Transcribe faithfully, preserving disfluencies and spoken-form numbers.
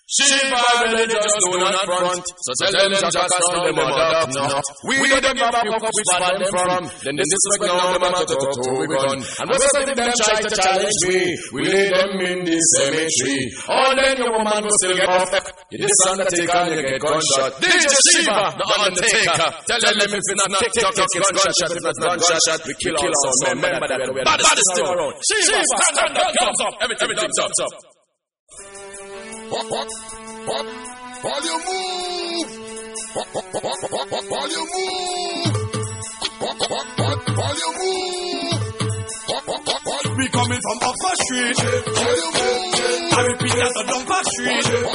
Shiva really just do not front. So tell them Jack and stand them adopt not. We know them have a cup which spot them from. Then this is like now them have to talk to we gun. And most of them try to challenge me. We lay them in the cemetery. All them your woman will still get off. You this Undertaker and you get gunshot. D J Shiva, the Undertaker. Tell them if it's not TikTok, it's gunshot. If it's not gunshot, we kill all some. Remember that we're the baddest thing around. Shiva, stand up, thumbs up. Everything's up, up. What, what, what, volume move, what, what, what, what, what, volume move, what, what, what, volume move, what, what, what, what, we coming from Oxford Street, volume move, I repeat that on Oxford Street,